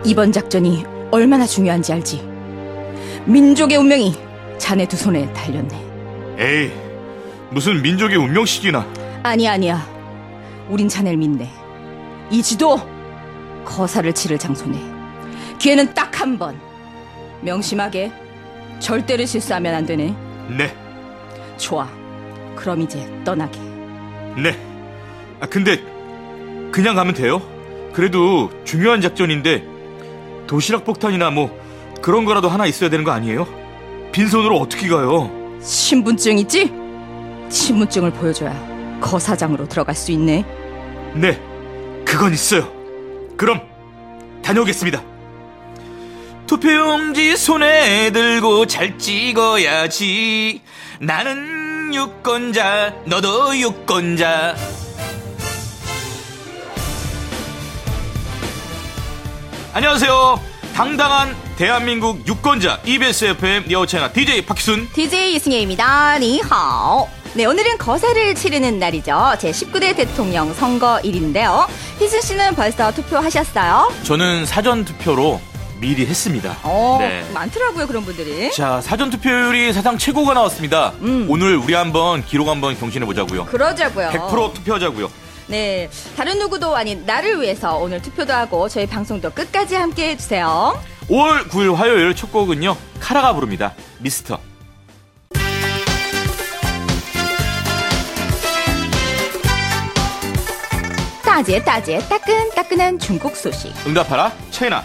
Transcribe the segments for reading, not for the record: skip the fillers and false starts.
이번 작전이 얼마나 중요한지 알지? 민족의 운명이 자네 두 손에 달렸네. 에이, 무슨 민족의 운명식이나. 아니야. 우린 자네를 믿네. 이 지도 거사를 치를 장소네. 기회는 딱 한 번. 명심하게. 절대로 실수하면 안 되네. 네. 좋아. 그럼 이제 떠나게. 네. 근데 그냥 가면 돼요? 그래도 중요한 작전인데 도시락 폭탄이나 뭐 그런 거라도 하나 있어야 되는 거 아니에요? 빈손으로 어떻게 가요? 신분증 있지? 신분증을 보여줘야 거사장으로 들어갈 수 있네. 네, 그건 있어요. 그럼 다녀오겠습니다. 투표용지 손에 들고 잘 찍어야지. 나는 유권자, 너도 유권자. 안녕하세요. 당당한 대한민국 유권자 EBS FM 여우채널 DJ 박희순, DJ 이승혜입니다. 니하오. 네, 오늘은 거사를 치르는 날이죠. 제19대 대통령 선거일인데요. 희순 씨는 벌써 투표하셨어요? 저는 사전 투표로 미리 했습니다. 네. 많더라고요, 그런 분들이. 자, 사전 투표율이 사상 최고가 나왔습니다. 오늘 우리 한번 기록 한번 경신해 보자고요. 그러자고요. 100% 투표하자고요. 네, 다른 누구도 아닌 나를 위해서 오늘 투표도 하고 저희 방송도 끝까지 함께 해주세요. 5월 9일 화요일 첫 곡은요, 카라가 부릅니다. 미스터. 따제 따끈따끈한 중국 소식. 응답하라 차이나.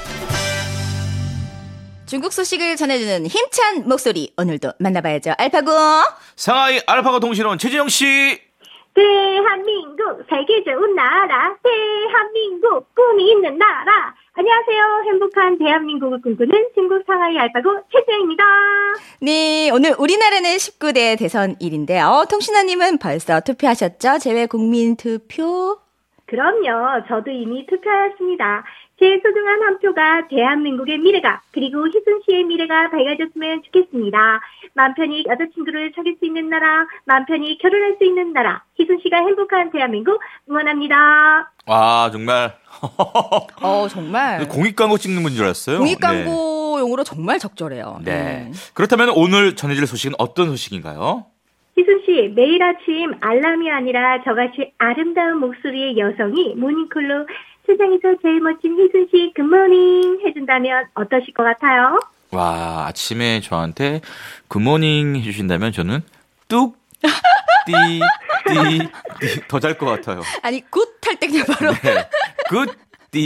중국 소식을 전해주는 힘찬 목소리, 오늘도 만나봐야죠. 알파고. 상하이 알파고 통신원 최진영 씨. 대한민국 살기 좋은 나라, 대한민국 꿈이 있는 나라. 안녕하세요. 행복한 대한민국을 꿈꾸는 중국 상하이 알파고 최지영입니다. 네, 오늘 우리나라는 19대 대선일인데요. 통신원님은 벌써 투표하셨죠? 재외국민투표? 그럼요. 저도 이미 투표하였습니다. 제 소중한 한 표가 대한민국의 미래가, 그리고 희순 씨의 미래가 밝아졌으면 좋겠습니다. 맘 편히 여자친구를 사귈 수 있는 나라, 맘 편히 결혼할 수 있는 나라, 희순 씨가 행복한 대한민국 응원합니다. 와, 정말. 정말. 공익광고 찍는 분인 줄 알았어요. 공익광고용으로 정말 적절해요. 네. 그렇다면 오늘 전해질 소식은 어떤 소식인가요? 희순 씨, 매일 아침 알람이 아니라 저같이 아름다운 목소리의 여성이 모닝콜로 세상에서 제일 멋진 희순 씨 굿모닝 해준다면 어떠실 것 같아요? 와, 아침에 저한테 굿모닝 해주신다면 저는 뚝, 더 잘 것 같아요. 아니, 굿 할 때 그냥 바로. 네. 굿,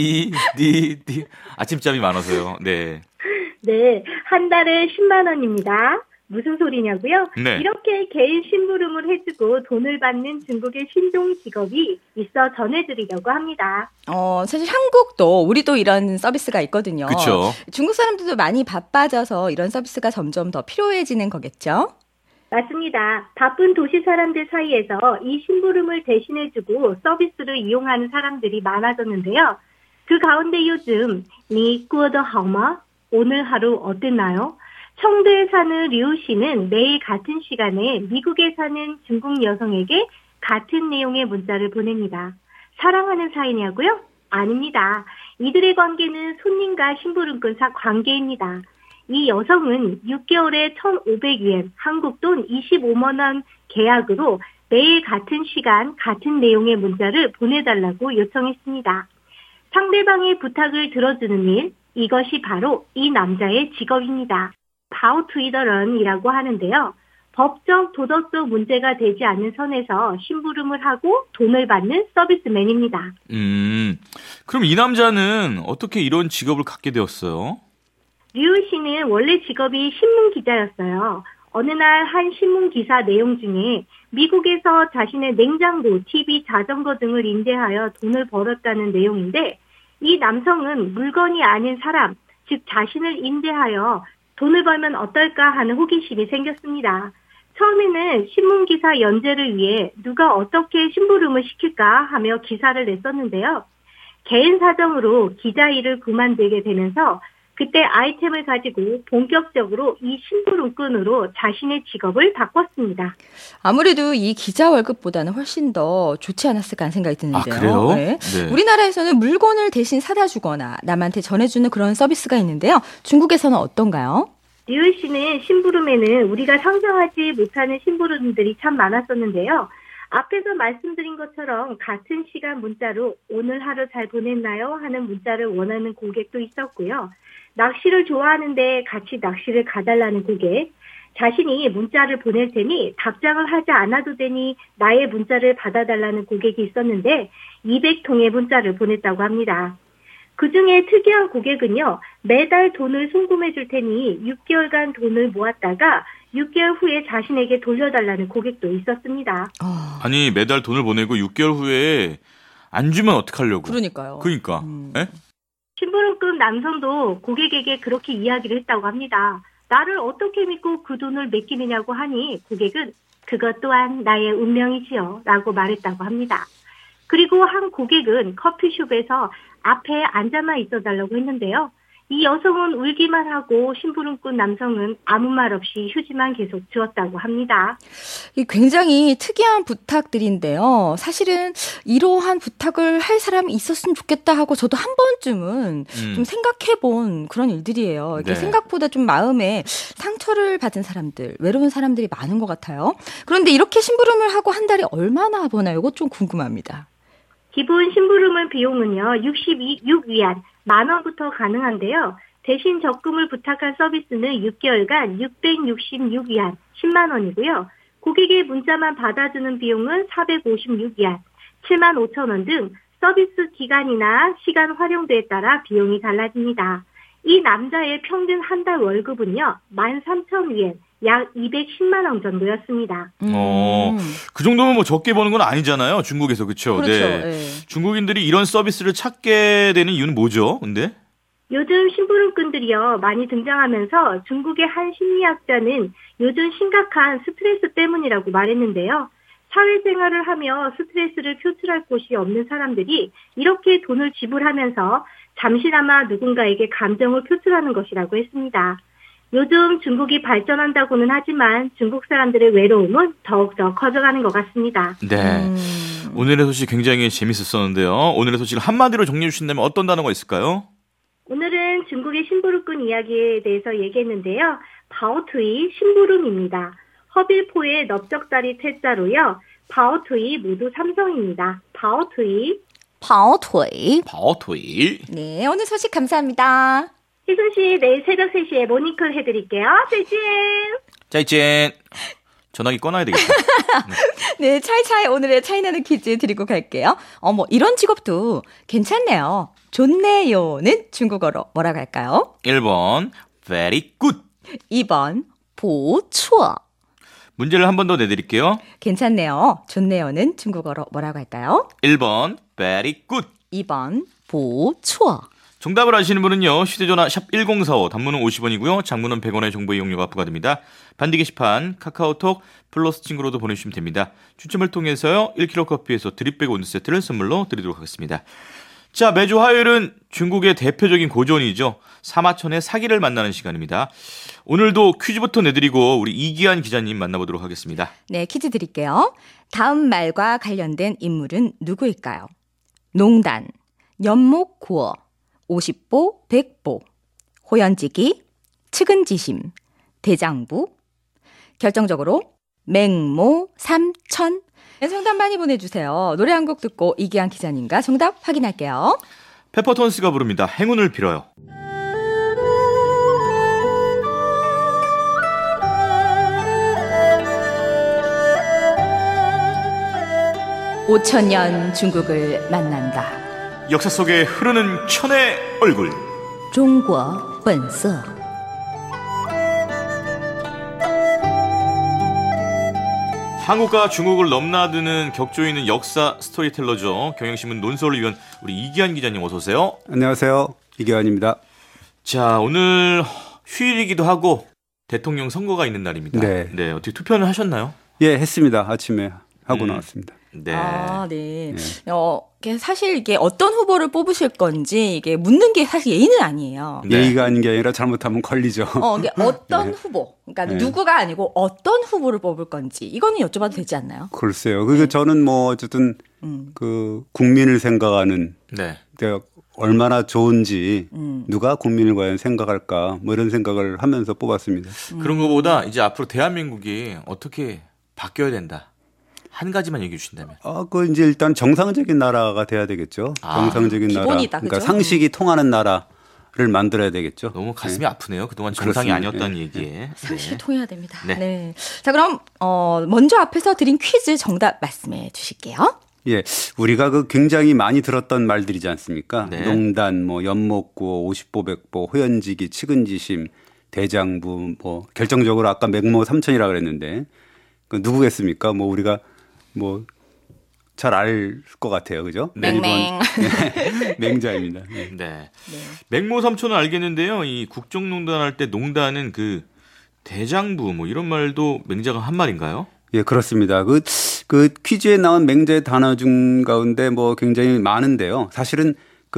아침잠이 많아서요. 네. 네, 한 달에 10만 원입니다. 무슨 소리냐고요? 네. 이렇게 개인 심부름을 해주고 돈을 받는 중국의 신종 직업이 있어 전해드리려고 합니다. 사실 한국도 우리도 이런 서비스가 있거든요. 그렇죠. 중국 사람들도 많이 바빠져서 이런 서비스가 점점 더 필요해지는 거겠죠? 맞습니다. 바쁜 도시 사람들 사이에서 이 심부름을 대신해주고 서비스를 이용하는 사람들이 많아졌는데요. 그 가운데 요즘 니 꾸어더 하마? 오늘 하루 어땠나요? 청도에 사는 류 씨는 매일 같은 시간에 미국에 사는 중국 여성에게 같은 내용의 문자를 보냅니다. 사랑하는 사이냐고요? 아닙니다. 이들의 관계는 손님과 심부름꾼사 관계입니다. 이 여성은 6개월에 1,500위엔, 한국 돈 25만 원 계약으로 매일 같은 시간, 같은 내용의 문자를 보내달라고 요청했습니다. 상대방의 부탁을 들어주는 일, 이것이 바로 이 남자의 직업입니다. 바우트위더런이라고 하는데요. 법적, 도덕적 문제가 되지 않는 선에서 심부름을 하고 돈을 받는 서비스맨입니다. 그럼 이 남자는 어떻게 이런 직업을 갖게 되었어요? 류 씨는 원래 직업이 신문 기자였어요. 어느 날 한 신문 기사 내용 중에 미국에서 자신의 냉장고, TV, 자전거 등을 임대하여 돈을 벌었다는 내용인데, 이 남성은 물건이 아닌 사람, 즉 자신을 임대하여 돈을 벌면 어떨까 하는 호기심이 생겼습니다. 처음에는 신문기사 연재를 위해 누가 어떻게 심부름을 시킬까 하며 기사를 냈었는데요. 개인 사정으로 기자 일을 그만두게 되면서 그때 아이템을 가지고 본격적으로 이 심부름꾼으로 자신의 직업을 바꿨습니다. 아무래도 이 기자 월급보다는 훨씬 더 좋지 않았을까 하는 생각이 드는데요. 아, 그래요? 네. 네. 우리나라에서는 물건을 대신 사다 주거나 남한테 전해주는 그런 서비스가 있는데요. 중국에서는 어떤가요? 리을 씨는 심부름에는 우리가 상상하지 못하는 심부름들이 참 많았었는데요. 앞에서 말씀드린 것처럼 같은 시간 문자로 오늘 하루 잘 보냈나요? 하는 문자를 원하는 고객도 있었고요. 낚시를 좋아하는데 같이 낚시를 가달라는 고객, 자신이 문자를 보낼 테니 답장을 하지 않아도 되니 나의 문자를 받아달라는 고객이 있었는데 200통의 문자를 보냈다고 합니다. 그중에 특이한 고객은요, 매달 돈을 송금해 줄 테니 6개월간 돈을 모았다가 6개월 후에 자신에게 돌려달라는 고객도 있었습니다. 아니, 매달 돈을 보내고 6개월 후에 안 주면 어떡하려고. 그러니까요. 그러니까. 예? 심부름꾼 남성도 고객에게 그렇게 이야기를 했다고 합니다. 나를 어떻게 믿고 그 돈을 맡기느냐고 하니 고객은 그것 또한 나의 운명이지요 라고 말했다고 합니다. 그리고 한 고객은 커피숍에서 앞에 앉아만 있어달라고 했는데요. 이 여성은 울기만 하고 심부름꾼 남성은 아무 말 없이 휴지만 계속 주었다고 합니다. 굉장히 특이한 부탁들인데요. 사실은 이러한 부탁을 할 사람이 있었으면 좋겠다 하고 저도 한 번쯤은 좀 생각해본 그런 일들이에요. 이게 네. 생각보다 좀 마음에 상처를 받은 사람들, 외로운 사람들이 많은 것 같아요. 그런데 이렇게 심부름을 하고 한 달에 얼마나 버나요? 이거 좀 궁금합니다. 기본 심부름은 비용은요, 66위안, 10,000원부터 가능한데요. 대신 적금을 부탁한 서비스는 6개월간 666위안, 100,000원이고요. 고객의 문자만 받아주는 비용은 456위안, 75,000원 등 서비스 기간이나 시간 활용도에 따라 비용이 달라집니다. 이 남자의 평균 한 달 월급은요, 13,000위안, 약 210만 원 정도였습니다. 그 정도면 뭐 적게 버는 건 아니잖아요. 중국에서. 그렇죠. 그렇죠. 네. 네. 중국인들이 이런 서비스를 찾게 되는 이유는 뭐죠? 근데? 요즘 심부름꾼들이요, 많이 등장하면서 중국의 한 심리학자는 요즘 심각한 스트레스 때문이라고 말했는데요. 사회생활을 하며 스트레스를 표출할 곳이 없는 사람들이 이렇게 돈을 지불하면서 잠시나마 누군가에게 감정을 표출하는 것이라고 했습니다. 요즘 중국이 발전한다고는 하지만 중국 사람들의 외로움은 더욱더 커져가는 것 같습니다. 네. 오늘의 소식 굉장히 재밌었었는데요. 오늘의 소식을 한마디로 정리해 주신다면 어떤 단어가 있을까요? 오늘은 중국의 심부름꾼 이야기에 대해서 얘기했는데요. 바오투이 심부름입니다. 허빌포의 넓적다리 퇴자로요. 바오투이 모두 삼성입니다. 바오투이. 파오토이. 바오토이. 네, 오늘 소식 감사합니다. 희순 씨, 내일 새벽 3시에 모닝콜 해드릴게요. 짜이찐! 짜이젠. 전화기 꺼놔야 되겠다. 네, 차이차이 오늘의 차이나는 퀴즈 드리고 갈게요. 어머, 이런 직업도 괜찮네요. 좋네요는 중국어로 뭐라고 할까요? 1번, very good. 2번, 보추어. 문제를 한 번 더 내드릴게요. 괜찮네요. 좋네요는 중국어로 뭐라고 할까요? 1번, very good. 2번, 보추어. 정답을 아시는 분은요. 휴대전화 샵 1045, 단문은 50원이고요. 장문은 100원의 정보 이용료가 부과됩니다. 반디 게시판, 카카오톡, 플러스 친구로도 보내주시면 됩니다. 추첨을 통해서요. 1kg 커피에서 드립백 온두 세트를 선물로 드리도록 하겠습니다. 자, 매주 화요일은 중국의 대표적인 고전이죠. 사마천의 사기를 만나는 시간입니다. 오늘도 퀴즈부터 내드리고 우리 이기한 기자님 만나보도록 하겠습니다. 네, 퀴즈 드릴게요. 다음 말과 관련된 인물은 누구일까요? 농단, 연목구어, 50보, 100보, 호연지기, 측은지심, 대장부. 결정적으로 맹모, 삼천. 네, 정답 많이 보내주세요. 노래 한 곡 듣고 이기한 기자님과 정답 확인할게요. 페퍼톤스가 부릅니다. 행운을 빌어요. 5,000년 중국을 만난다. 역사 속에 흐르는 천의 얼굴. 中国本色. 한국과 중국을 넘나드는 격조 있는 역사 스토리텔러죠. 경향신문 논설위원 우리 이기한 기자님 어서 오세요. 안녕하세요. 이기환입니다. 자, 오늘 휴일이기도 하고 대통령 선거가 있는 날입니다. 네. 어떻게 투표는 하셨나요? 예, 했습니다. 아침에 하고 나왔습니다. 네. 아, 네. 이게 사실 이게 어떤 후보를 뽑으실 건지 이게 묻는 게 사실 예의는 아니에요. 네. 예의가 아닌 게 아니라 잘못하면 걸리죠. 이게 어떤 후보, 그러니까 누구가 아니고 어떤 후보를 뽑을 건지 이거는 여쭤봐도 되지 않나요? 글쎄요. 그게 저는 뭐 어쨌든 그 국민을 생각하는 네. 얼마나 좋은지 누가 국민을 과연 생각할까 뭐 이런 생각을 하면서 뽑았습니다. 그런 것보다 이제 앞으로 대한민국이 어떻게 바뀌어야 된다. 한 가지만 얘기해 주신다면. 그 이제 일단 정상적인 나라가 돼야 되겠죠. 정상적인 나라. 기본이다, 그러니까 그죠? 상식이 통하는 나라를 만들어야 되겠죠. 너무 가슴이 아프네요. 그동안 정상이 그렇습니다. 아니었다는 얘기에. 상식이 네. 통해야 됩니다. 네. 네. 자, 그럼 먼저 앞에서 드린 퀴즈 정답 말씀해 주실게요. 예, 우리가 그 굉장히 많이 들었던 말들이지 않습니까? 네. 농단, 뭐 연못구호, 오십보백보, 호연지기, 측은지심, 대장부, 뭐 결정적으로 아까 맹모 삼천이라 그랬는데 그 누구겠습니까? 뭐 우리가 뭐 잘 알 것 같아요, 그죠? 맹맹. 네, 맹자입니다. 네. 네. 맹모 삼촌은 알겠는데요. 이 국정농단 할 때 농단은 그 대장부 뭐 이런 말도 맹자가 한 말인가요? 예, 그렇습니다. 그 퀴즈에 나온 맹자의 단어 중 가운데 뭐 굉장히 많은데요. 사실은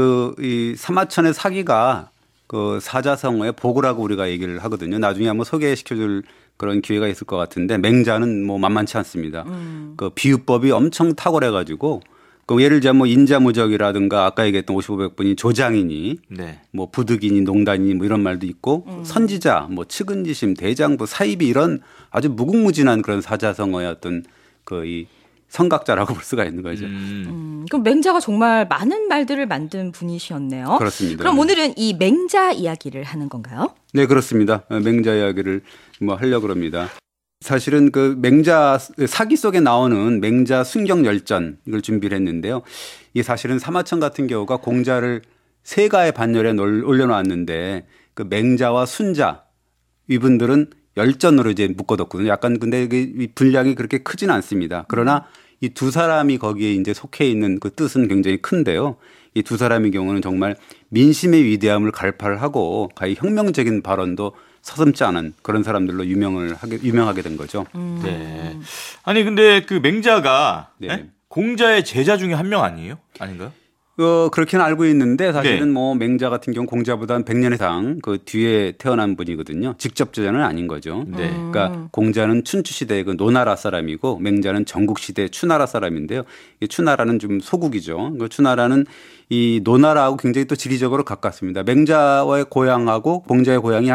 이 사마천의 사기가 그 사자성어의 복이라고 우리가 얘기를 하거든요. 나중에 한번 소개시켜줄 그런 기회가 있을 것 같은데 맹자는 뭐 만만치 않습니다. 그 비유법이 엄청 탁월해가지고 그 예를 들자면 뭐 인자무적이라든가 아까 얘기했던 5500분이 조장이니 네. 뭐 부득이니 농단이니 뭐 이런 말도 있고 선지자 뭐 측은지심 대장부 사입이 이런 아주 무궁무진한 그런 사자성어의 어떤 이 성각자라고 볼 수가 있는 거죠. 그럼 맹자가 정말 많은 말들을 만든 분이셨네요. 그렇습니다. 그럼 오늘은 이 맹자 이야기를 하는 건가요? 네, 그렇습니다. 맹자 이야기를 뭐 하려고 합니다. 사실은 그 맹자 사기 속에 나오는 맹자 순경열전 이걸 준비를 했는데요. 이게 사실은 사마천 같은 경우가 공자를 세가의 반열에 올려놓았는데 그 맹자와 순자 이분들은 열전으로 이제 묶어뒀거든요. 약간 근데 이 분량이 그렇게 크지는 않습니다. 그러나 이 두 사람이 거기에 이제 속해 있는 그 뜻은 굉장히 큰데요. 이 두 사람의 경우는 정말 민심의 위대함을 갈파를 하고 가히 혁명적인 발언도 서슴지 않은 그런 사람들로 유명하게 된 거죠. 네. 아니 근데 그 맹자가 네. 네? 공자의 제자 중에 한 명 아니에요? 아닌가요? 그렇게는 알고 있는데 사실은 네. 뭐 맹자 같은 경우 공자보다 한 100년 이상 그 뒤에 태어난 분이거든요. 직접 제자는 아닌 거죠. 네. 그러니까 공자는 춘추 시대의 그 노나라 사람이고 맹자는 전국 시대의 추나라 사람인데요. 이 추나라는 좀 소국이죠. 그 추나라는 이 노나라하고 굉장히 또 지리적으로 가깝습니다. 맹자의 고향하고 공자의 고향이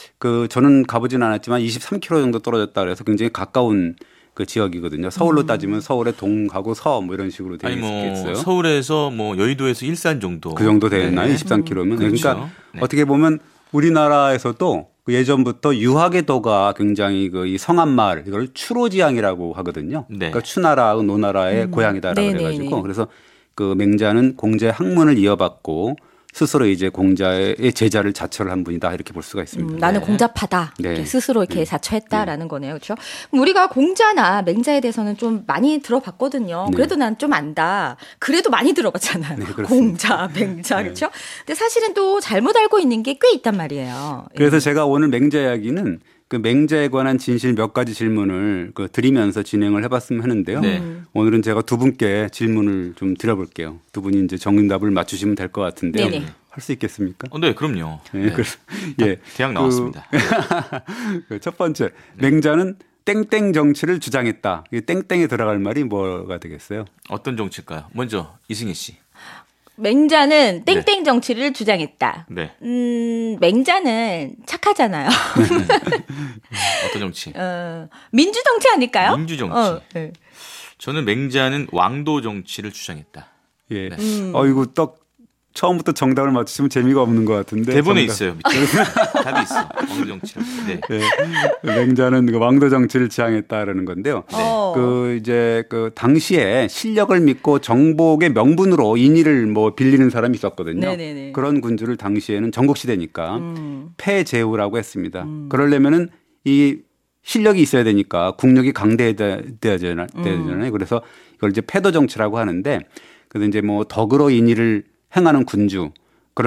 저는 가보진 않았지만 23km 정도 떨어졌다 그래서 굉장히 가까운 그 지역이거든요. 서울로 따지면 서울의 동하고 서 뭐 이런 식으로 되어 아니 뭐 있겠어요. 서울에서 뭐 여의도에서 일산 정도 그 정도 되나요? 네. 23km면. 그렇죠. 그러니까 네. 어떻게 보면 우리나라에서도 예전부터 유학의 도가 굉장히 이 성한 마을 이걸 추로지향이라고 하거든요. 네. 그러니까 추나라하고 노나라의 고향이다라고 네네네. 해가지고 그래서 그 맹자는 공자의 학문을 이어받고 스스로 이제 공자의 제자를 자처를 한 분이다 이렇게 볼 수가 있습니다. 나는 공자파다. 네. 이렇게 스스로 이렇게 자처했다라는 거네요. 그렇죠? 우리가 공자나 맹자에 대해서는 좀 많이 들어봤거든요. 네. 그래도 난 좀 안다. 그래도 많이 들어봤잖아요. 네, 그렇습니다. 공자, 맹자. 그렇죠? 근데 사실은 또 잘못 알고 있는 게 꽤 있단 말이에요. 그래서 제가 오늘 맹자 이야기는 그 맹자에 관한 진실 몇 가지 질문을 드리면서 진행을 해봤으면 하는데요. 네. 오늘은 제가 두 분께 질문을 좀 드려볼게요. 두 분이 이제 정답을 맞추시면 될 것 같은데요. 네네. 할 수 있겠습니까? 네, 그럼요. 네, 네. 그래서 예, 대학 나왔습니다. 첫 번째, 맹자는 땡땡 정치를 주장했다. 이 땡땡에 들어갈 말이 뭐가 되겠어요? 어떤 정치일까요? 먼저 이승희 씨. 맹자는 땡땡 정치를 주장했다. 네. 맹자는 착하잖아요. 어떤 정치? 민주 정치 아닐까요? 민주 정치. 네. 저는 맹자는 왕도 정치를 주장했다. 예. 네. 이거 딱 처음부터 정답을 맞추시면 재미가 없는 것 같은데. 대본에 정답. 있어요. 밑에. 답이 있어. 왕도 정치. 네. 예. 맹자는 그 왕도 정치를 지향했다라는 건데요. 네. 당시에 실력을 믿고 정복의 명분으로 인의를 뭐 빌리는 사람이 있었거든요. 네네네. 그런 군주를 당시에는 전국 시대니까 폐제후라고 했습니다. 그러려면은 이 실력이 있어야 되니까 국력이 강대해져야 되잖아요. 그래서 이걸 이제 패도 정치라고 하는데, 그래서 이제 뭐 덕으로 인의를 행하는 군주, 그러나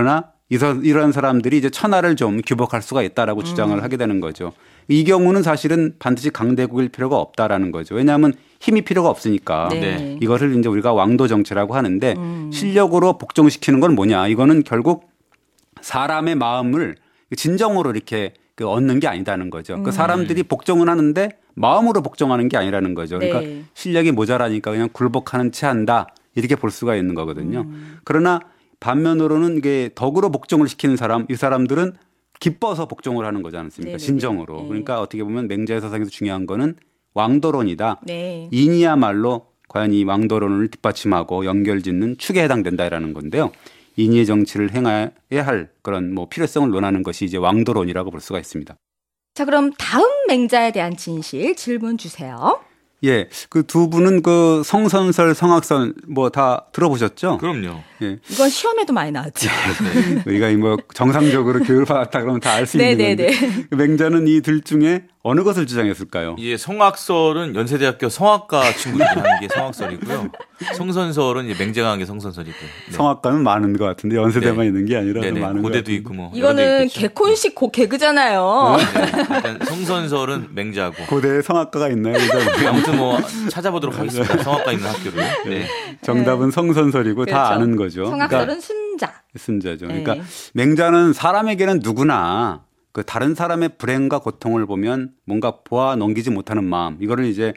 이런 사람들이 이제 천하를 좀 규복할 수가 있다라고 주장을 하게 되는 거죠. 이 경우는 사실은 반드시 강대국일 필요가 없다라는 거죠. 왜냐하면 힘이 필요가 없으니까 네. 이것을 이제 우리가 왕도 정치라고 하는데 실력으로 복종시키는 건 뭐냐? 이거는 결국 사람의 마음을 진정으로 이렇게 얻는 게 아니다는 거죠. 그 사람들이 복종은 하는데 마음으로 복종하는 게 아니라는 거죠. 그러니까 네. 실력이 모자라니까 그냥 굴복하는 채 한다 이렇게 볼 수가 있는 거거든요. 그러나 반면으로는 이게 덕으로 복종을 시키는 사람, 이 사람들은 기뻐서 복종을 하는 거지 않습니까? 네네네. 진정으로. 네. 그러니까 어떻게 보면 맹자의 사상에서 중요한 거는 왕도론이다. 네. 인이야말로 과연 이 왕도론을 뒷받침하고 연결짓는 축에 해당된다라는 건데요. 인의의 정치를 행해야 할 그런 뭐 필요성을 논하는 것이 이제 왕도론이라고 볼 수가 있습니다. 자, 그럼 다음 맹자에 대한 진실 질문 주세요. 예, 그 두 분은 그 성선설, 성악설 뭐 다 들어보셨죠? 그럼요. 예, 이건 시험에도 많이 나왔죠. 우리가 뭐 정상적으로 교육을 받았다 그러면 다 알 수 있는 건데 네네네. 맹자는 이 둘 중에 어느 것을 주장했을까요? 이제 성악설은 연세대학교 성악과 친구들이 하는 게 성악설이고요. 성선설은 이제 맹자가 한 게 성선설이고. 네. 성악가는 많은 것 같은데 연세대만 네. 있는 게 아니라 네네. 많은 것 고대도 같은데. 있고 뭐. 여러 데 이거는 있겠죠. 개콘식 개그잖아요. 네. 일단 성선설은 맹자고. 고대에 성악가가 있나요? 아무튼 뭐 찾아보도록 하겠습니다. 성악가 있는 학교를. 네. 정답은 성선설이고 다 그렇죠. 아는 거죠. 성악설은 순자. 순자죠. 네. 그러니까 맹자는 사람에게는 누구나 그 다른 사람의 불행과 고통을 보면 뭔가 보아 넘기지 못하는 마음, 이거를 이제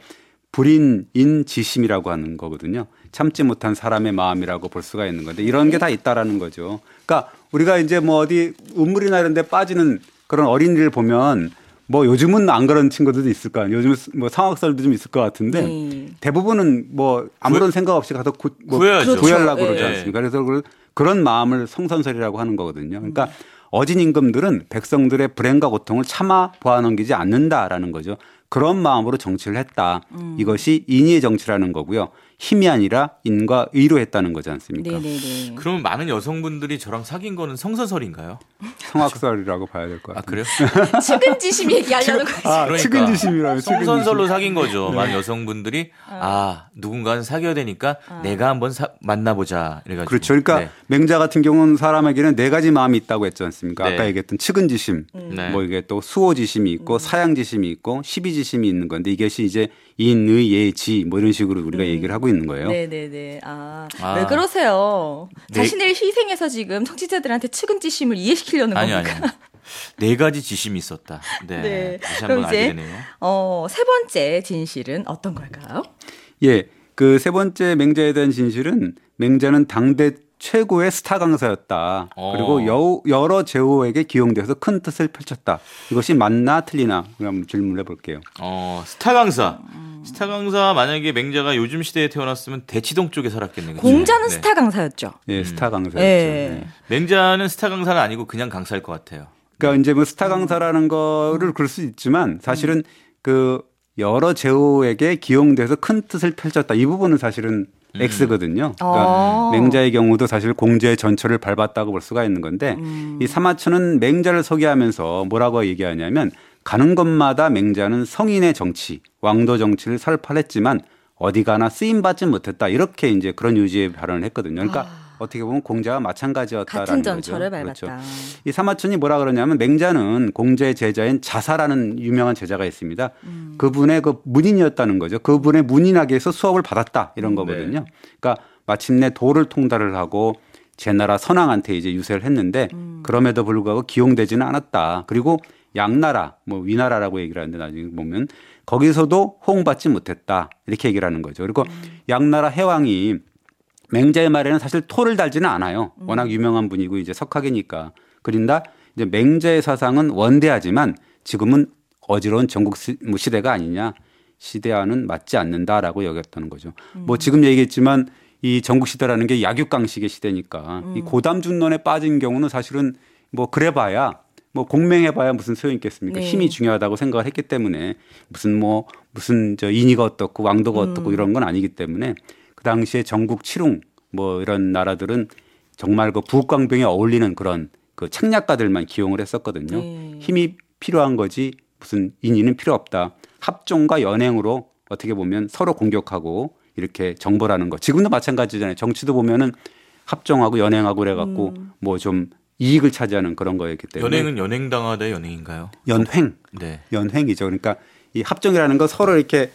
불인인지심이라고 하는 거거든요. 참지 못한 사람의 마음이라고 볼 수가 있는 건데 이런 게 다 있다라는 거죠. 그러니까 우리가 이제 뭐 어디 운물이나 이런 데 빠지는 그런 어린이를 보면 뭐 요즘은 안 그런 친구들도 있을 거 아니에요. 요즘은 뭐 상학설도 좀 있을 것 같은데 네. 대부분은 뭐 아무런 생각 없이 가서 구해야죠. 구하려고 그렇죠. 그러지 네. 않습니까? 그래서 그런 마음을 성선설이라고 하는 거거든요. 그러니까 어진 임금들은 백성들의 불행과 고통을 차마 보아넘기지 않는다라는 거죠. 그런 마음으로 정치를 했다. 이것이 인의의 정치라는 거고요. 힘이 아니라 인과 의로 했다는 거지 않습니까? 네네네. 그러면 많은 여성분들이 저랑 사귄 거는 성선설인가요? 성악설이라고 봐야 될 것 아, 같아요. 그래요? 측은지심 얘기하려는 거지. 아, 측은지심이라면 성선설로 사귄 거죠. 많은 여성분들이 누군가는 사귀어야 되니까 내가 한번 만나보자 이래가지고. 그렇죠. 그러니까 네. 맹자 같은 경우는 사람에게는 네 가지 마음이 있다고 했지 않습니까? 네. 아까 얘기했던 측은지심, 네. 뭐 이게 또 수호지심이 있고 사양지심이 있고 시비지심이 있는 건데 이것이 이제 인의 예지 뭐 이런 식으로 우리가 얘기를 하고 있는 거예요. 네네네. 왜 그러세요? 네. 자신을 희생해서 지금 청취자들한테 측은지심을 이해시키려는 아니요. 겁니까? 네 가지 지심이 있었다. 네. 네. 다시 그럼 한번 알게 이제 되네요. 세 번째 진실은 어떤 걸까요? 예, 그 세 번째 맹자에 대한 진실은 맹자는 당대 최고의 스타 강사였다. 그리고 여러 제후에게 기용돼서 큰 뜻을 펼쳤다. 이것이 맞나 틀리나 한번 질문해 볼게요. 스타 강사. 스타 강사 만약에 맹자가 요즘 시대에 태어났으면 대치동 쪽에 살았겠네요. 그렇죠? 공자는 네. 스타 강사였죠. 예, 스타 강사였죠. 네. 네. 맹자는 스타 강사는 아니고 그냥 강사일 것 같아요. 그러니까 이제 뭐 스타 강사라는 거를 그럴 수 있지만 사실은 그 여러 제후에게 기용돼서 큰 뜻을 펼쳤다. 이 부분은 사실은 X거든요. 그러니까 맹자의 경우도 사실 공제의 전철을 밟았다고 볼 수가 있는 건데 이 사마천은 맹자를 소개하면서 뭐라고 얘기하냐면 가는 곳마다 맹자는 성인의 정치, 왕도 정치를 설파했지만 어디 가나 쓰임받지 못했다. 이렇게 이제 그런 유지의 발언을 했거든요. 그러니까 어떻게 보면 공자와 마찬가지였다라는 같은 거죠. 전철을 밟았다. 그렇죠. 이 사마천이 뭐라 그러냐면 맹자는 공자의 제자인 자사라는 유명한 제자가 있습니다. 그분의 그 문인이었다는 거죠. 그분의 문인학에 서 수업을 받았다 이런 거거든요. 그러니까 마침내 도를 통달을 하고 제 나라 선왕한테 이제 유세를 했는데 그럼에도 불구하고 기용되지는 않았다. 그리고 양나라, 뭐 위나라라고 얘기를 하는데 나중에 보면 거기서도 호응받지 못했다. 이렇게 얘기를 하는 거죠. 그리고 양나라 해왕이 맹자의 말에는 사실 토를 달지는 않아요. 워낙 유명한 분이고 이제 석학이니까. 그런다 이제 맹자의 사상은 원대하지만 지금은 어지러운 전국 시대가 아니냐. 시대와는 맞지 않는다라고 여겼다는 거죠. 뭐 지금 얘기했지만 이 전국 시대라는 게 약육강식의 시대니까 이 고담준론에 빠진 경우는 사실은 뭐 그래봐야 뭐 공맹해봐야 무슨 소용이 있겠습니까? 네. 힘이 중요하다고 생각을 했기 때문에 무슨 저 인의가 어떻고 왕도가 어떻고 이런 건 아니기 때문에 그 당시에 전국 칠웅 뭐 이런 나라들은 정말 그 부국강병에 어울리는 그런 그 책략가들만 기용을 했었거든요. 힘이 필요한 거지 무슨 인의는 필요 없다. 합종과 연행으로 어떻게 보면 서로 공격하고 이렇게 정벌하는 거. 지금도 마찬가지잖아요. 정치도 보면은 합종하고 연행하고 그래갖고 뭐 좀 이익을 차지하는 그런 거였기 때문에 연행은 연행당하다 연행인가요? 연횡. 네. 연횡이죠. 그러니까 이 합종이라는 거 서로 이렇게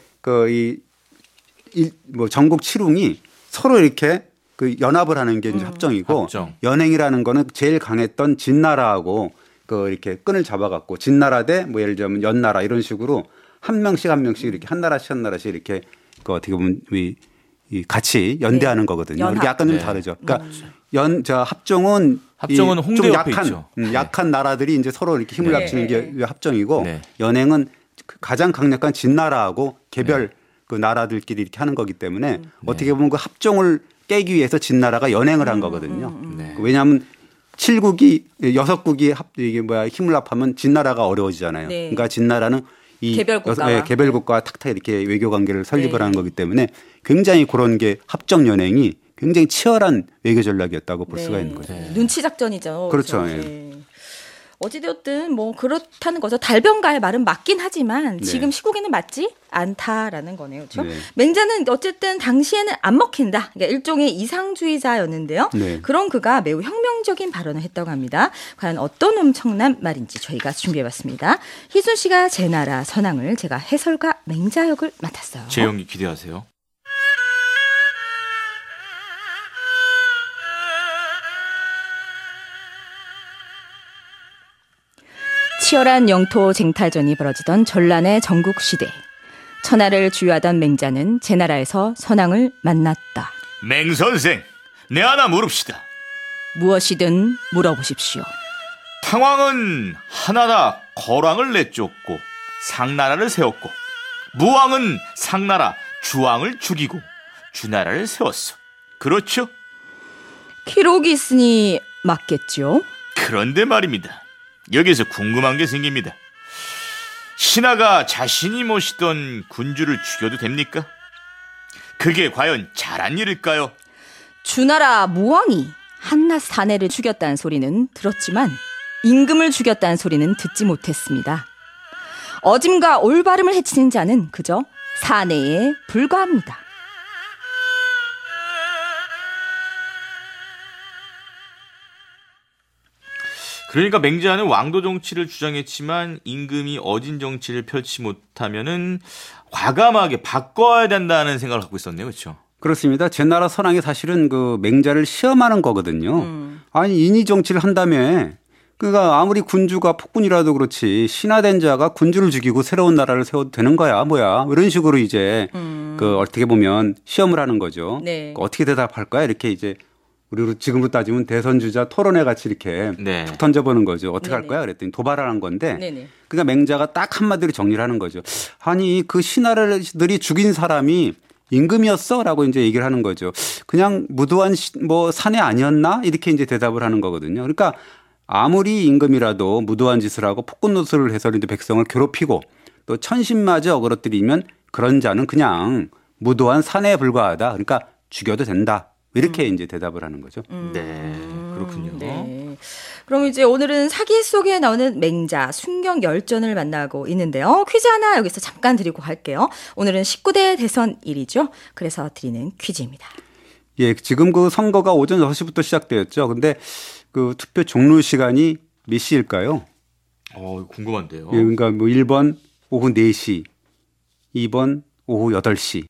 뭐 전국 칠웅이 서로 이렇게 그 연합을 하는 게 이제 합정이고 합정. 연행이라는 거는 제일 강했던 진나라하고 그 이렇게 끈을 잡아갖고 진나라 대 뭐 예를 들면 연나라 이런 식으로 한 명씩 이렇게 한 나라씩 이렇게 그 어떻게 보면 이 같이 연대하는 거거든요. 연합. 이게 약간 좀 네. 다르죠. 그러니까 합종은 홍대 좀 옆에 있죠. 약한 나라들이 이제 서로 이렇게 힘을 네. 합치는 게 합정이고 네. 연행은 가장 강력한 진나라하고 개별 그 나라들끼리 이렇게 하는 거기 때문에 어떻게 보면 그 합종을 깨기 위해서 진나라가 연행을 한 거거든요. 네. 왜냐하면 7국이 6국이 이게 힘을 합하면 진나라가 어려워지잖아요. 네. 그러니까 진나라는 이 개별국가와. 개별국가와 탁탁 이렇게 외교 관계를 설립을 네. 하는 거기 때문에 굉장히 그런 게 합정 연행이 굉장히 치열한 외교 전략이었다고 볼 수가 있는 거죠. 눈치 작전이죠. 그렇죠. 그렇죠? 예. 네. 어찌되었든 뭐 그렇다는 거죠. 달변가의 말은 맞긴 하지만 네. 지금 시국에는 맞지 않다라는 거네요. 그렇죠? 네. 맹자는 어쨌든 당시에는 안 먹힌다. 그러니까 일종의 이상주의자였는데요. 네. 그런 그가 매우 혁명적인 발언을 했다고 합니다. 과연 어떤 엄청난 말인지 저희가 준비해봤습니다. 희순 씨가 제 나라 선왕을, 제가 해설가 맹자 역을 맡았어요. 제 연기 기대하세요. 치열한 영토 쟁탈전이 벌어지던 전란의 전국시대. 천하를 주유하던 맹자는 제 나라에서 선왕을 만났다. 맹선생, 내 하나 물읍시다. 무엇이든 물어보십시오. 탕왕은 하나다 거왕을 내쫓고 상나라를 세웠고, 무왕은 상나라 주왕을 죽이고 주나라를 세웠어. 그렇죠? 기록이 있으니 맞겠죠? 그런데 말입니다. 여기서 궁금한 게 생깁니다. 신하가 자신이 모시던 군주를 죽여도 됩니까? 그게 과연 잘한 일일까요? 주나라 무왕이 한낱 사내를 죽였다는 소리는 들었지만 임금을 죽였다는 소리는 듣지 못했습니다. 어짐과 올바름을 해치는 자는 그저 사내에 불과합니다. 그러니까 맹자는 왕도 정치를 주장했지만 임금이 어진 정치를 펼치 못하면은 과감하게 바꿔야 된다는 생각을 갖고 있었네요. 그렇죠? 그렇습니다. 제 나라 선왕이 사실은 그 맹자를 시험하는 거거든요. 아니 인위 정치를 한다며 그러니까 아무리 군주가 폭군이라도 그렇지 신하된 자가 군주를 죽이고 새로운 나라를 세워도 되는 거야 뭐야 이런 식으로 이제 그 어떻게 보면 시험을 하는 거죠. 네. 어떻게 대답할 거야 이렇게 이제 우리로 지금으로 따지면 대선 주자 토론회 같이 이렇게 네. 툭 던져보는 거죠. 어떻게 할 네네. 거야 그랬더니 도발하는 건데 네네. 그러니까 맹자가 딱 한마디로 정리를 하는 거죠. 아니 그 신하들이 죽인 사람이 임금이었어라고 이제 얘기를 하는 거죠. 그냥 무도한 뭐 사내 아니었나 이렇게 이제 대답을 하는 거거든요. 그러니까 아무리 임금이라도 무도한 짓을 하고 폭군 노릇을 해서 이제 백성을 괴롭히고 또 천신마저 어그러뜨리면 그런 자는 그냥 무도한 사내에 불과하다. 그러니까 죽여도 된다. 이렇게 이제 대답을 하는 거죠. 네, 그렇군요. 네. 그럼 이제 오늘은 사기 속에 나오는 맹자 순경 열전을 만나고 있는데요. 퀴즈 하나 여기서 잠깐 드리고 갈게요. 오늘은 19대 대선 일이죠. 그래서 드리는 퀴즈입니다. 예, 지금 그 선거가 오전 6시부터 시작되었죠. 근데 그 투표 종료 시간이 몇 시일까요? 궁금한데요. 예, 그러니까 뭐 1번 오후 4시, 2번 오후 8시.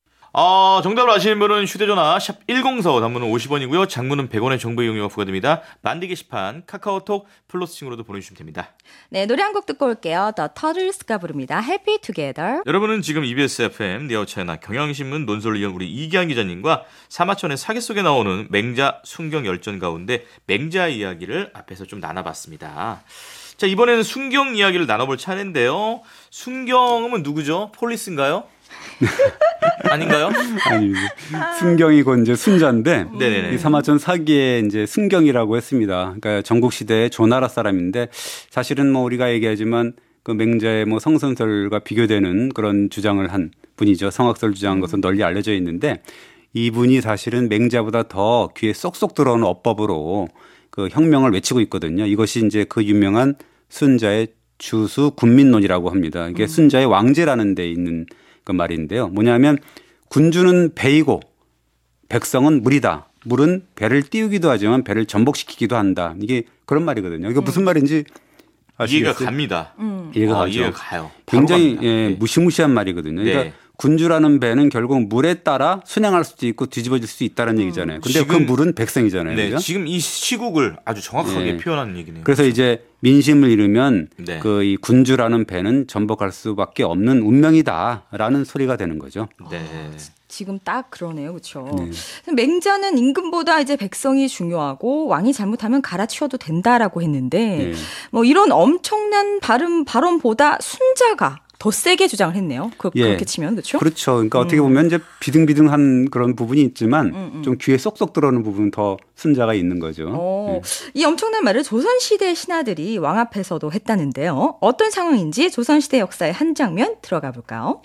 정답을 아시는 분은 휴대전화 샵 1045, 단문은 50원이고요. 장문은 100원의 정보 이용료가 부과됩니다. 만드 게시판 카카오톡 플러스층으로도 보내주시면 됩니다. 네, 노래 한 곡 듣고 올게요. The Turtles가 부릅니다. Happy Together. 여러분은 지금 EBS FM 네어차이나 경향신문 논설위원 우리 이기한 기자님과 사마천의 사기 속에 나오는 맹자 순경 열전 가운데 맹자 이야기를 앞에서 좀 나눠봤습니다. 자, 이번에는 순경 이야기를 나눠볼 차례인데요. 순경은 누구죠? 폴리스인가요? 아닌가요? 아닙니다. 순경이 곧 이제 순자인데 네네네. 이 사마천 사기에 이제 순경이라고 했습니다. 그러니까 전국 시대의 조나라 사람인데 사실은 뭐 우리가 얘기하지만 그 맹자의 뭐 성선설과 비교되는 그런 주장을 한 분이죠. 성악설 주장한 것은 널리 알려져 있는데 이분이 사실은 맹자보다 더 귀에 쏙쏙 들어오는 어법으로 그 혁명을 외치고 있거든요. 이것이 이제 그 유명한 순자의 주수 군민론이라고 합니다. 이게 순자의 왕제라는 데 있는 그 말인데요. 뭐냐면 군주는 배이고 백성은 물이다. 물은 배를 띄우기도 하지만 배를 전복시키기도 한다. 이게 그런 말이거든요. 이거 무슨 말인지 아시겠어요? 이해가 갑니다. 이해가 가죠. 이해가 가요. 굉장히 바로 갑니다. 네. 무시무시한 말이거든요. 그러니까 네. 군주라는 배는 결국 물에 따라 순항할 수도 있고 뒤집어질 수도 있다는 얘기잖아요. 근데 그 지금- 물은 백성이잖아요. 네, 그죠? 지금 이 시국을 아주 정확하게 네. 표현하는 얘기네요. 그래서 이제 민심을 잃으면 네. 그 이 군주라는 배는 전복할 수밖에 없는 운명이다라는 소리가 되는 거죠. 네. 지금 딱 그러네요, 그렇죠. 네. 맹자는 임금보다 이제 백성이 중요하고 왕이 잘못하면 갈아치워도 된다라고 했는데 네. 뭐 이런 엄청난 발언보다 순자가 더 세게 주장을 했네요. 예. 그렇게 치면 그렇죠? 그렇죠. 그러니까 어떻게 보면 이제 비등비등한 그런 부분이 있지만 좀 귀에 쏙쏙 들어오는 부분은 더 순자가 있는 거죠. 이 엄청난 말을 조선시대 신하들이 왕 앞에서도 했다는데요. 어떤 상황인지 조선시대 역사의 한 장면 들어가 볼까요?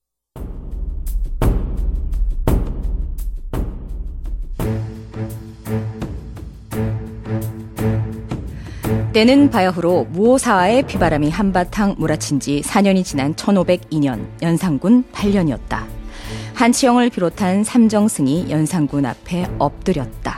때는 바야흐로 무오사와의 비바람이 한바탕 몰아친 지 4년이 지난 1502년 연산군 8년이었다. 한치영을 비롯한 삼정승이 연산군 앞에 엎드렸다.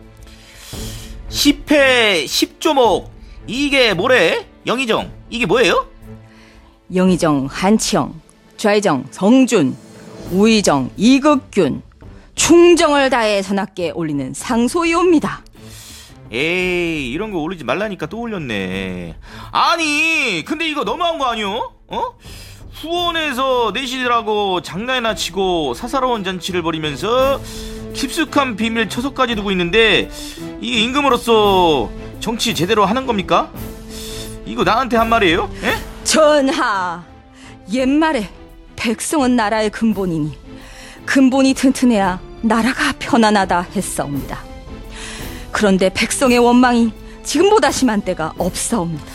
10회 10조목 이게 뭐래? 영의정 이게 뭐예요? 영의정 한치영, 좌의정 성준, 우의정 이극균, 충정을 다해 전하께 올리는 상소이옵니다. 에이 이런 거 올리지 말라니까 또 올렸네. 아니 근데 이거 너무한 거 아니요? 후원에서 내시라고 장난이나 치고 사사로운 잔치를 벌이면서 깊숙한 비밀 처소까지 두고 있는데 이게 임금으로서 정치 제대로 하는 겁니까? 이거 나한테 한 말이에요? 에? 전하, 옛말에 백성은 나라의 근본이니 근본이 튼튼해야 나라가 편안하다 했사옵니다. 그런데 백성의 원망이 지금보다 심한 때가 없사옵니다.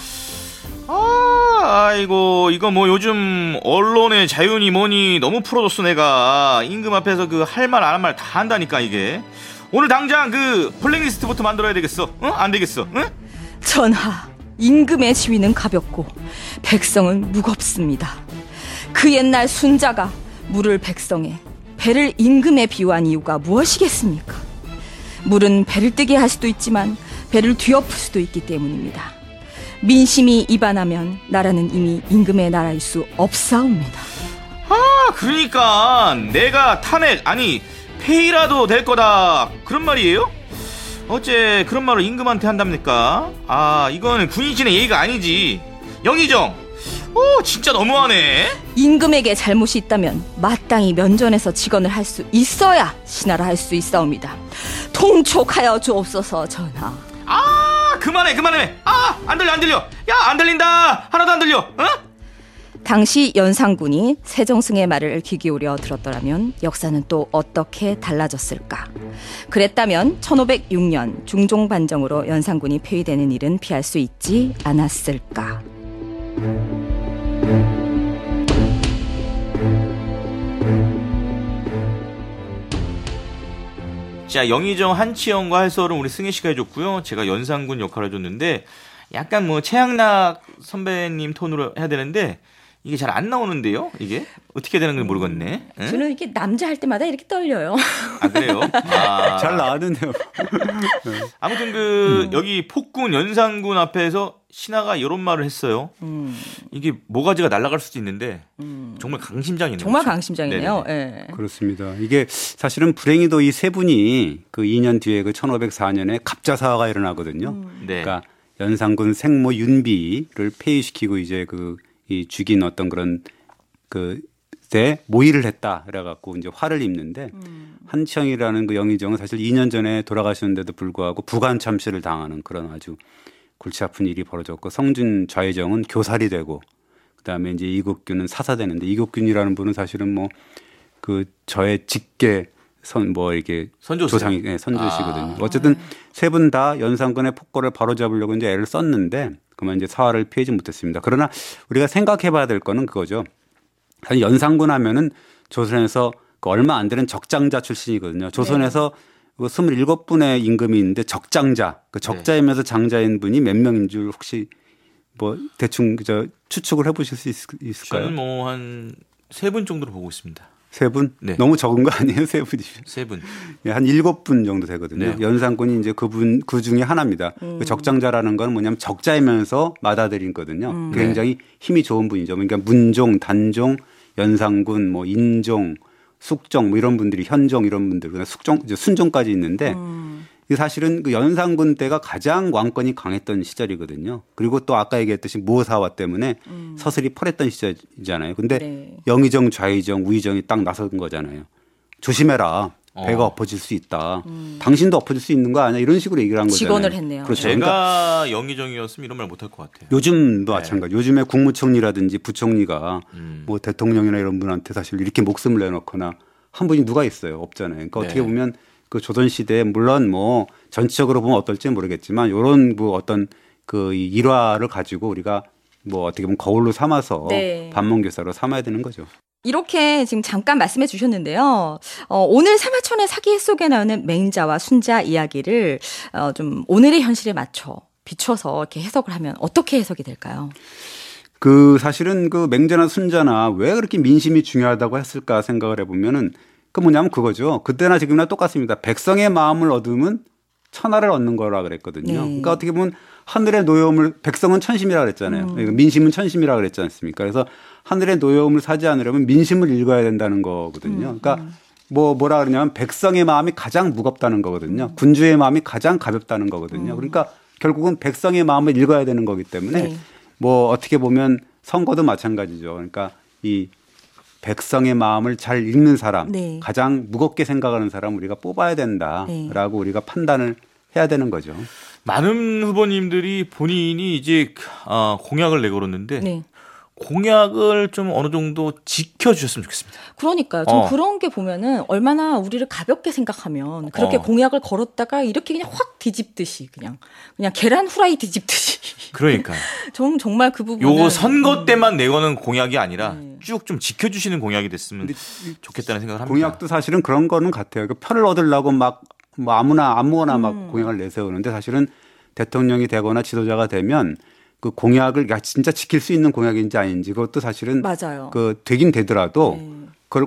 아이고 이거 뭐 요즘 언론의 자유니 뭐니 너무 풀어줬어. 내가 임금 앞에서 그 할 말 안 할 말 다 한다니까. 이게 오늘 당장 그 블랙리스트부터 만들어야 되겠어. 안 되겠어. 응? 전하, 임금의 지위는 가볍고 백성은 무겁습니다. 그 옛날 순자가 물을 백성에 배를 임금에 비유한 이유가 무엇이겠습니까? 물은 배를 뜨게 할 수도 있지만 배를 뒤엎을 수도 있기 때문입니다. 민심이 이반하면 나라는 이미 임금의 나라일 수 없사옵니다. 그러니까 내가 탄핵 아니 폐위라도 될 거다 그런 말이에요? 어째 그런 말을 임금한테 한답니까? 이거는 군인신의 예의가 아니지. 영의정 진짜 너무하네. 임금에게 잘못이 있다면 마땅히 면전에서 직언을 할 수 있어야 신하라 할 수 있사옵니다. 통촉하여 주옵소서. 전하. 그만해 안 들려 야 안 들린다. 하나도 안 들려. 당시 연산군이 세종승의 말을 귀 기울여 들었더라면 역사는 또 어떻게 달라졌을까? 그랬다면 1506년 중종반정으로 연산군이 폐위되는 일은 피할 수 있지 않았을까? 자, 영의정 한치영과 해설은 우리 승혜 씨가 해줬고요. 제가 연산군 역할을 해줬는데 약간 뭐 최양락 선배님 톤으로 해야 되는데 이게 잘 안 나오는데요. 이게 어떻게 되는 건 모르겠네. 응? 저는 이렇게 남자 할 때마다 이렇게 떨려요. 그래요? 잘 나왔는데요. 아무튼 여기 폭군 연산군 앞에서 신하가 이런 말을 했어요. 이게 모가지가 날아갈 수도 있는데 정말 강심장이네요. 정말 강심장이네요. 네네. 예. 그렇습니다. 이게 사실은 불행히도 이 세 분이 그 2년 뒤에 그 1504년에 갑자사화가 일어나거든요. 네. 그러니까 연산군 생모 윤비를 폐위시키고 이제 이 죽인 어떤 그런 때 모의를 했다 그래갖고 이제 화를 입는데 한치영이라는 그 영의정은 사실 2년 전에 돌아가셨는데도 불구하고 부관 참시를 당하는 그런 아주 골치 아픈 일이 벌어졌고 성준 좌의정은 교살이 되고 그다음에 이제 이국균은 사사되는데 이국균이라는 분은 사실은 뭐 그 저의 직계 이렇게 조상이 선조시거든요. 어쨌든 세 분 다 연산군의 폭거를 바로잡으려고 이제 애를 썼는데 그러면 이제 사활을 피하지 못했습니다. 그러나 우리가 생각해봐야 될 거는 그거죠. 사실 연산군 하면은 조선에서 얼마 안 되는 적장자 출신이거든요. 조선에서 27분의 임금이 있는데 적장자, 그 적자이면서 장자인 분이 몇 명인 줄 혹시 뭐 대충 추측을 해보실 수 있을까요? 저는 뭐 한 3분 정도로 보고 있습니다. 세 분? 네. 너무 적은 거 아니에요? 세 분이. 세 분. 예, 한 7분 정도 되거든요. 네. 연산군이 이제 그 중에 하나입니다. 그 적장자라는 건 뭐냐면 적자이면서 맏아들이거든요. 굉장히 힘이 좋은 분이죠. 그러니까 문종, 단종, 연산군, 뭐 인종, 숙종 뭐 이런 분들이 현종 이런 분들, 숙종, 순종까지 있는데 사실은 그 연산군 때가 가장 왕권이 강했던 시절이거든요. 그리고 또 아까 얘기했듯이 무오사화 때문에 서슬이 펄했던 시절이잖아요. 근데 네. 영의정, 좌의정, 우의정이 딱 나선 거잖아요. 조심해라. 배가 엎어질 수 있다. 당신도 엎어질 수 있는 거 아니야? 이런 식으로 얘기를 한 거잖아요. 직언을 했네요. 그렇죠. 제가 그러니까 영의정이었으면 이런 말 못할 것 같아요. 요즘도 마찬가지. 요즘에 국무총리라든지 부총리가 뭐 대통령이나 이런 분한테 사실 이렇게 목숨을 내놓거나 한 분이 누가 있어요? 없잖아요. 그러니까 어떻게 보면 그 조선 시대에 물론 뭐 전체적으로 보면 어떨지 모르겠지만 이런 뭐 어떤 그 일화를 가지고 우리가 뭐 어떻게 보면 거울로 삼아서 네. 반문교사로 삼아야 되는 거죠. 이렇게 지금 잠깐 말씀해 주셨는데요. 오늘 사마천의 사기 속에 나오는 맹자와 순자 이야기를 좀 오늘의 현실에 맞춰 비춰서 이렇게 해석을 하면 어떻게 해석이 될까요? 그 사실은 그 맹자나 순자나 왜 그렇게 민심이 중요하다고 했을까 생각을 해보면은 그 뭐냐면 그거죠. 그때나 지금이나 똑같습니다. 백성의 마음을 얻으면 천하를 얻는 거라 그랬거든요. 네. 그러니까 어떻게 보면 하늘의 노여움을 백성은 천심이라 그랬잖아요. 민심은 천심이라 그랬지 않습니까? 그래서 하늘의 노여움을 사지 않으려면 민심을 읽어야 된다는 거거든요. 그러니까 뭐라 그러냐면 백성의 마음이 가장 무겁다는 거거든요. 군주의 마음이 가장 가볍다는 거거든요. 그러니까 결국은 백성의 마음을 읽어야 되는 거기 때문에 네. 뭐 어떻게 보면 선거도 마찬가지죠. 그러니까 이 백성의 마음을 잘 읽는 사람, 네. 가장 무겁게 생각하는 사람 우리가 뽑아야 된다라고 네. 우리가 판단을 해야 되는 거죠. 많은 후보님들이 본인이 이제 공약을 내걸었는데 네. 공약을 좀 어느 정도 지켜주셨으면 좋겠습니다. 그러니까요. 좀 그런 게 보면은 얼마나 우리를 가볍게 생각하면 그렇게 공약을 걸었다가 이렇게 그냥 확 뒤집듯이 그냥 계란 후라이 뒤집듯이. 그러니까 정말 그 부분. 요거 선거 때만 내거는 공약이 아니라 쭉 좀 지켜주시는 공약이 됐으면 좋겠다는 생각을 합니다. 공약도 사실은 그런 거는 같아요. 그 표를 얻으려고 막 뭐 아무거나 막 공약을 내세우는데 사실은 대통령이 되거나 지도자가 되면 그 공약을 진짜 지킬 수 있는 공약인지 아닌지 그것도 사실은 맞아요. 그 되긴 되더라도 그걸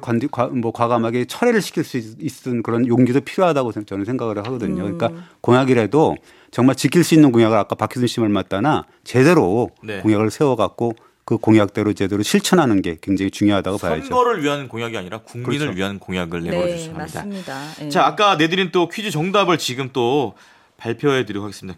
과감하게 철회를 시킬 수 있는 그런 용기도 필요하다고 저는 생각을 하거든요. 그러니까 공약이라도 정말 지킬 수 있는 공약을 아까 박희순 씨 말 맞다나 제대로 공약을 세워갖고 그 공약대로 제대로 실천하는 게 굉장히 중요하다고 봐야죠. 선거를 위한 공약이 아니라 국민을 그렇죠. 위한 공약을 네, 내걸어주셨습니다. 맞습니다. 네. 자, 아까 내드린 또 퀴즈 정답을 지금 또 발표해드리도록 하겠습니다.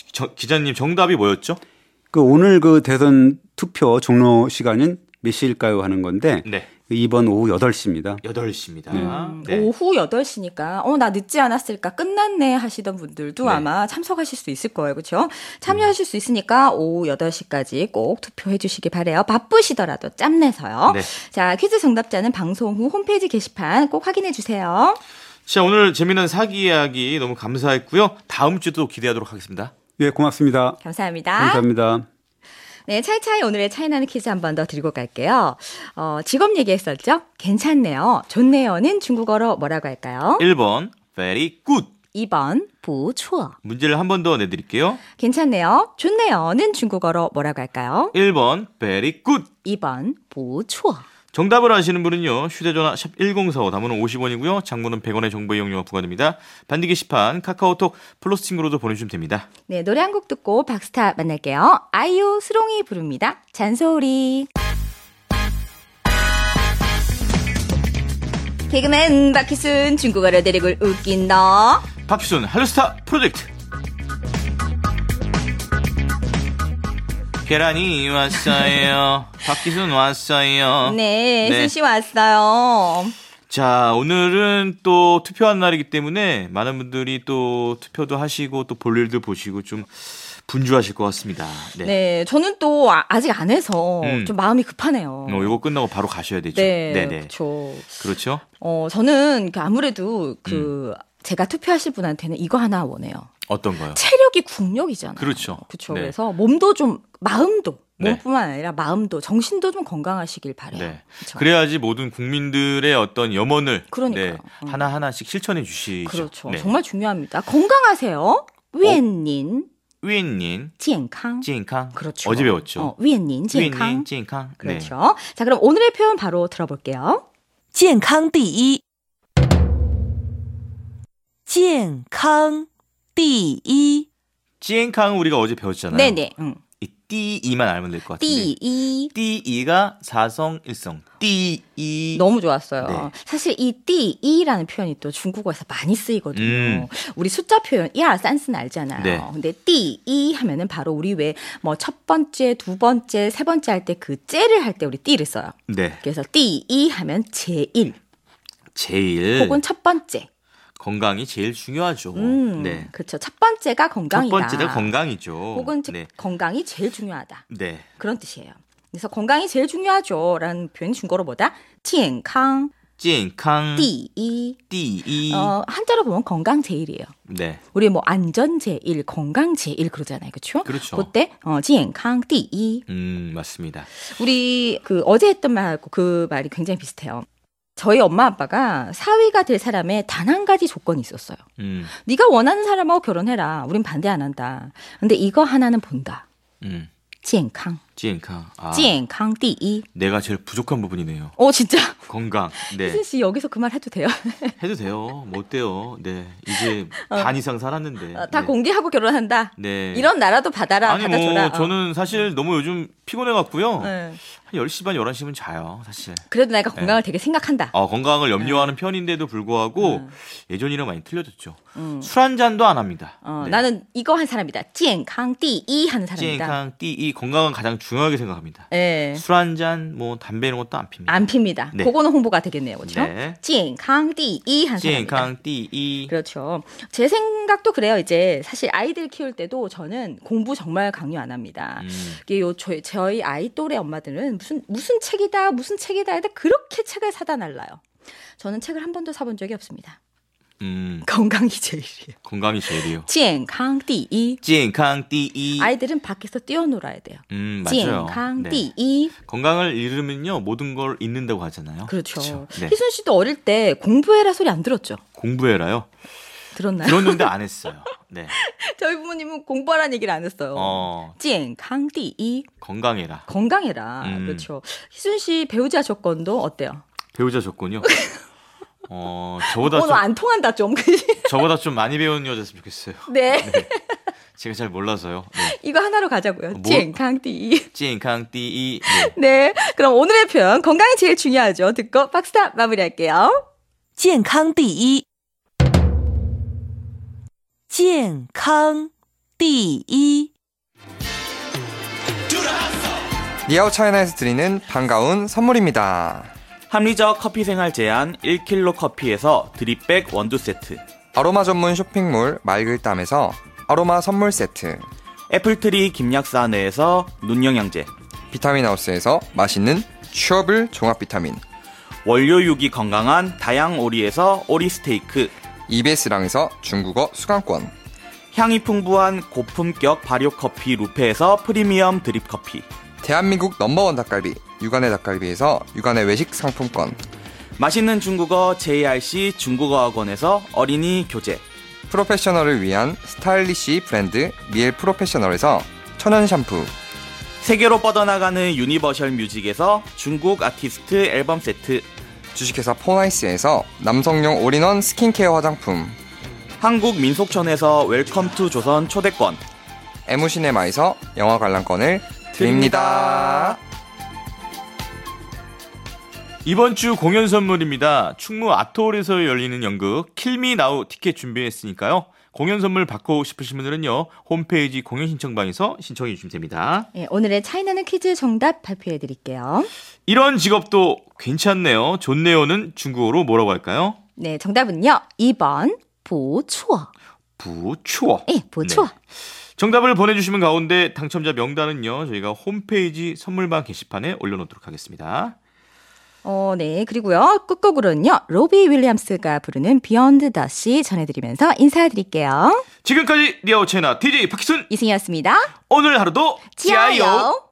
기자님 정답이 뭐였죠? 그 오늘 그 대선 투표 종료 시간은 몇 시일까요 하는 건데 네. 2번 오후 8시입니다. 8시입니다. 네. 오후 8시니까 나 늦지 않았을까 끝났네 하시던 분들도 아마 참석하실 수 있을 거예요. 그렇죠? 참여하실 수 있으니까 오후 8시까지 꼭 투표해 주시기 바라요. 바쁘시더라도 짬내서요. 네. 자, 퀴즈 정답자는 방송 후 홈페이지 게시판 꼭 확인해 주세요. 자, 오늘 재미난 사기 이야기 너무 감사했고요. 다음 주도 기대하도록 하겠습니다. 예, 고맙습니다. 감사합니다. 감사합니다. 네, 차이차이 오늘의 차이나는 퀴즈 한 번 더 드리고 갈게요. 직업 얘기했었죠? 괜찮네요. 좋네요는 중국어로 뭐라고 할까요? 1번 very good. 2번 부추어. 문제를 한 번 더 내드릴게요. 괜찮네요. 좋네요는 중국어로 뭐라고 할까요? 1번 very good. 2번 부추어. 정답을 아시는 분은요. 휴대전화 샵 1045 담으는 50원이고요. 장문은 100원의 정보 이용료가 부과됩니다. 반디 게시판 카카오톡 플러스 친구로도 보내주시면 됩니다. 네, 노래 한 곡 듣고 박스타 만날게요. 아이유 수롱이 부릅니다. 잔소리. 개그맨 박희순 중국어로 대륙을 웃긴 너. 박희순 할로스타 프로젝트. 계란이 왔어요. 박희순 왔어요. 네, 순씨 왔어요. 자, 오늘은 또 투표한 날이기 때문에 많은 분들이 또 투표도 하시고 또 볼일도 보시고 좀 분주하실 것 같습니다. 네, 저는 또 아직 안 해서 좀 마음이 급하네요. 이거 끝나고 바로 가셔야 되죠. 네, 네네. 그렇죠. 그렇죠. 저는 아무래도 제가 투표하실 분한테는 이거 하나 원해요. 어떤 거요? 체력이 국력이잖아요. 그렇죠. 그렇죠. 네. 그래서 몸도 좀 몸뿐만 네. 아니라 마음도 정신도 좀 건강하시길 바래요. 네. 그렇죠. 그래야지 모든 국민들의 어떤 염원을 그러니까요. 하나하나씩 실천해 주시죠. 그렇죠. 네. 정말 중요합니다. 건강하세요. 위엔닌 위엔닌 健康. 健康. 그렇죠. 어제 배웠죠. 위엔닌健康. 健康. 그렇죠. 자, 그럼 오늘의 표현 바로 들어볼게요. 健康第一健康第一 찌엔캉 우리가 어제 배웠잖아요. 네네. 이 띠이만 알면 될 것 같은데. 띠이. 띠이가 사성일성. 띠이. 너무 좋았어요. 네. 사실 이 띠이라는 표현이 또 중국어에서 많이 쓰이거든요. 음. 우리 숫자 표현 1, 2, 3는 알잖아요. 네. 근데 띠이 하면은 바로 우리 왜 뭐 첫 번째, 두 번째, 세 번째 할 때 그 째를 할 때 우리 띠를 써요. 네. 그래서 띠이 하면 제일 제일 혹은 첫 번째. 건강이 제일 중요하죠. 네. 그렇죠. 첫 번째가 건강이다. 첫 번째가 건강이죠. 혹은 네. 건강이 제일 중요하다. 네. 그런 뜻이에요. 그래서 건강이 제일 중요하죠라는 표현이 중국어로 뭐다? 健康 찌엔캉 띠이. 띠이. 한자로 보면 건강 제일이에요. 네. 우리 뭐 안전 제일, 건강 제일 그러잖아요. 그렇죠? 그렇죠. 그때 健康 띠이. 맞습니다. 우리 그 어제 했던 말하고 그 말이 굉장히 비슷해요. 저희 엄마 아빠가 사위가 될 사람에 단 한 가지 조건이 있었어요. 네가 원하는 사람하고 결혼해라. 우린 반대 안 한다. 근데 이거 하나는 본다. 健康 찌엔캉. 아, 健康 띠이. 내가 제일 부족한 부분이네요. 진짜. 건강. 네. 희순 씨 여기서 그 말 해도 돼요? 해도 돼요. 뭐 어때요? 네. 이제 반 이상 살았는데. 다 네. 공개하고 결혼한다. 네. 이런 나라도 받아라. 아니 받아줘라. 뭐 저는 사실 너무 요즘 피곤해갖고요. 네. 한 10시 반 11시면 자요. 사실. 그래도 내가 건강을 되게 생각한다. 건강을 염려하는 편인데도 불구하고 예전이랑 많이 틀려졌죠. 술 한 잔도 안 합니다. 네. 나는 이거 한 사람이다. 健康 띠이 하는 사람이다. 찌엔캉 띠이 건강은 가장 중요하게 생각합니다. 네. 술 한 잔, 뭐 담배 이런 것도 안 핍니다. 안 핍니다. 네. 그거는 홍보가 되겠네요. 그렇죠? 네. 健康 띠이 한 사람이다. 찌엔캉 띠이. 그렇죠. 제 생각도 그래요. 이제 사실 아이들 키울 때도 저는 공부 정말 강요 안 합니다. 이게 저희 아이 또래 엄마들은 무슨 책이다 해도 그렇게 책을 사다 날라요. 저는 책을 한 번도 사본 적이 없습니다. 건강이 제일이에요. 건강이 제일이요. 健康 띠이. 찌엔캉 띠이. 아이들은 밖에서 뛰어놀아야 돼요. 맞아요. 健康 네. 띠이. 건강을 잃으면요 모든 걸 잃는다고 하잖아요. 그렇죠. 그쵸? 네. 희순 씨도 어릴 때 공부해라 소리 안 들었죠? 공부해라요. 들었나요? 들었는데 안 했어요. 네. 저희 부모님은 공부하라는 얘기를 안 했어요. 健康 띠이. 건강해라. 건강해라. 그렇죠. 희순 씨 배우자 조건도 어때요? 배우자 조건요. 저보다 오늘 안 통한다 좀. 저보다 좀 많이 배운 여자였으면 좋겠어요. 네. 네. 제가 잘 몰라서요. 네. 이거 하나로 가자고요. 健康 띠이. 찌엔캉 띠이. 네. 그럼 오늘의 표현 건강이 제일 중요하죠. 듣고 박스탑 마무리할게요. 健康第一健康第一 니아오 차이나에서 드리는 반가운 선물입니다. 합리적 커피 생활 제한 1kg 커피에서 드립백 원두 세트, 아로마 전문 쇼핑몰 말글담에서 아로마 선물 세트, 애플트리 김약사 내에서 눈영양제, 비타민 하우스에서 맛있는 취업을 종합 비타민, 원료 유기 건강한 다양 오리에서 오리 스테이크, EBS랑에서 중국어 수강권, 향이 풍부한 고품격 발효 커피 루페에서 프리미엄 드립 커피, 대한민국 넘버원 닭갈비 육안의 닭갈비에서 육안의 외식 상품권, 맛있는 중국어 JRC 중국어 학원에서 어린이 교재, 프로페셔널을 위한 스타일리시 브랜드 리엘 프로페셔널에서 천연 샴푸, 세계로 뻗어나가는 유니버셜 뮤직에서 중국 아티스트 앨범 세트, 주식회사 포나이스에서 남성용 올인원 스킨케어 화장품, 한국 민속촌에서 웰컴 투 조선 초대권, 에무시네마에서 영화 관람권을 드립니다. 이번 주 공연 선물입니다. 충무 아트홀에서 열리는 연극 킬미 나우 티켓 준비했으니까요. 공연 선물 받고 싶으신 분들은요. 홈페이지 공연 신청방에서 신청해 주시면 됩니다. 네, 오늘의 차이나는 퀴즈 정답 발표해 드릴게요. 이런 직업도 괜찮네요. 좋네요는 중국어로 뭐라고 할까요? 네, 정답은요. 2번 不错. 부추어. 네, 不错. 정답을 보내주시면 가운데 당첨자 명단은요. 저희가 홈페이지 선물방 게시판에 올려놓도록 하겠습니다. 네. 그리고요. 끝곡으로는요. 로비 윌리엄스가 부르는 비욘드 더시 전해드리면서 인사드릴게요. 지금까지 니아오 채나 DJ 박희순 이승이었습니다. 오늘 하루도 지아요.